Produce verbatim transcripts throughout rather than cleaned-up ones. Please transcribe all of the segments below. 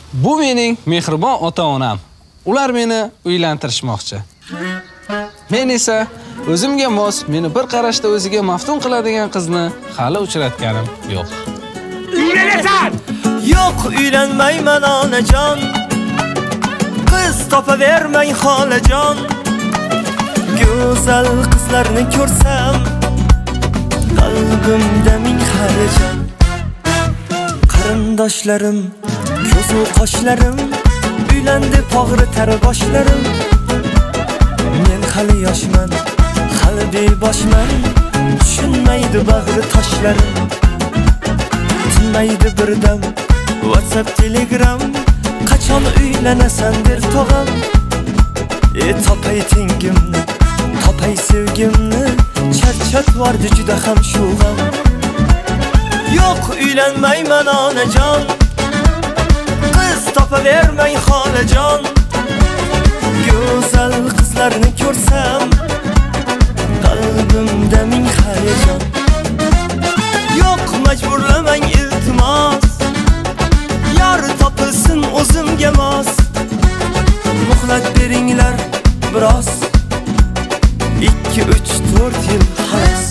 Bu mening mehribon ota-onam. Ular meni uylantirishmoqchi. Men esa o'zimga mos, meni bir qarashda o'ziga maftun qiladigan qizni hali uchratganim yo'q. Uylanasan! Yo'q, uylanmayman onajon. Qiz topavermang xolajon. Go'zal qizlarni ko'rsam, qalbimda ming hayajon. Qarindoshlarim, ko'zu qoshlarim, uylandi pog'ritar boshlarim. Men hali yoshman, hali beboshman, tushunmaydi bag'ri toshlarim. Tinmaydi birdam WhatsApp, Telegram, qachon uylanasan der tog'am. E topay tengimni, topay sevgimni, charchatvordi juda ham shu g'am. Yo'q, uylanmayman onajon. Qiz topavermang xolajon. Go'zal qizlarni ko'rsam, qalbimda ming hayajon. Yo'q, majburlamang iltimos, yor topilsin o'zimga mos. Muhlat beringlar biroz, ikki uch to'rt yil xolos.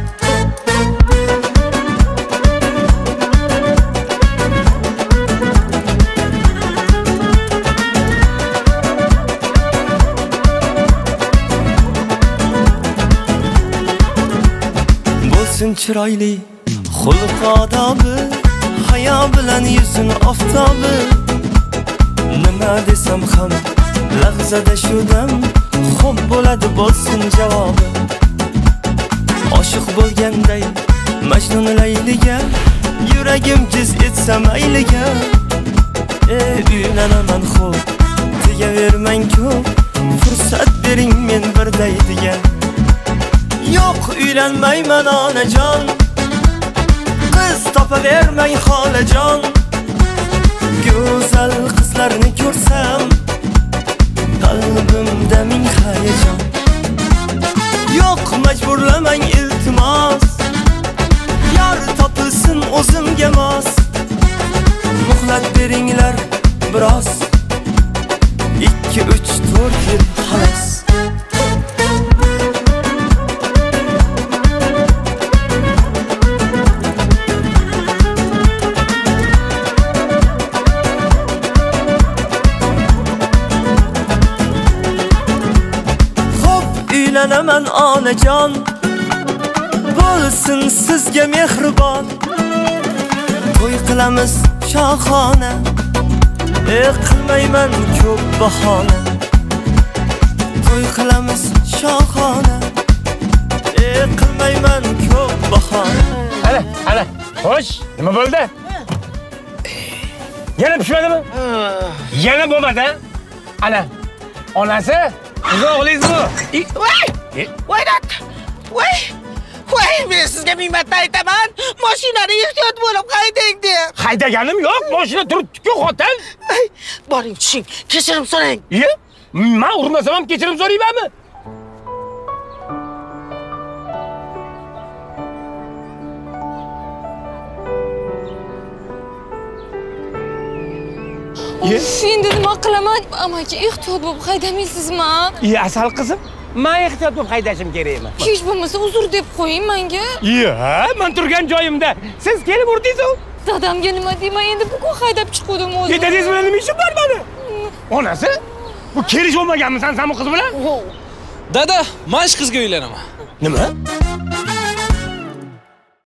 Bo'lsin chiroyli xulq odobi, hayo bilan yuzin oftobi. Nima desam ham lahzada shudam, xo'p bo'ladi bo'lsin javobi. Oshiq bo'lganday Majnun Layliga, yuragim jiz etsa mayliga. E uylanaman xo'p, tegavermang ko'p, fursat bering men bir daydiga. Yo'q, uylanmayman onajon. Qiz topavermang xolajon. Go'zal qizlarni ko'rsam, qalbimda ming hayajon. Yo'q, majburlamang iltimos, yor topilsin o'zimga mos. Muhlat beringlar biroz, ikki uch to'rt yil xolos. Uylanaman onajon, bo'lsin sizga mehribon. To'y qilamiz shohona, e qilmayman ko'p bahona. To'y qilamiz shohona, e qilmayman ko'p bahona. Ana, ana, xo'sh, nima bo'ldi? Yana pishmadimi? Yana bo'lmadi. Ana, onasi O'g'lingiz bu. Voy! Voydat! Voy! Voy, men sizga ming marta aytaman, mashinani ehtiyot bo'lib haydang deb. Haydaganim yo'q, mashina turibdi-ku, xotin. Boring, tushing, kechirim so'rang. Ye? Men urmasam ham kechirim so'raymanmi? Endi nima qilaman? Amaki, ehtiyot bo'lib haydamaysizmi? Ye, asal qizim, men ehtiyot bo'lib haydashim kerakmi? Hech bo'lmasa uzr deb qo'ying menga. Ye, men turgan joyimda siz kelib urdingiz-ku. Dadamga nima deyman? Endi bugun haydab chiqdim o'zim. Ye, dadingiz bilan nima ishim bor meni? Onasi? Bu kelish olmaganmisan sen bu qiz bilan? Dada, men ish qizga uylanaman. Nima?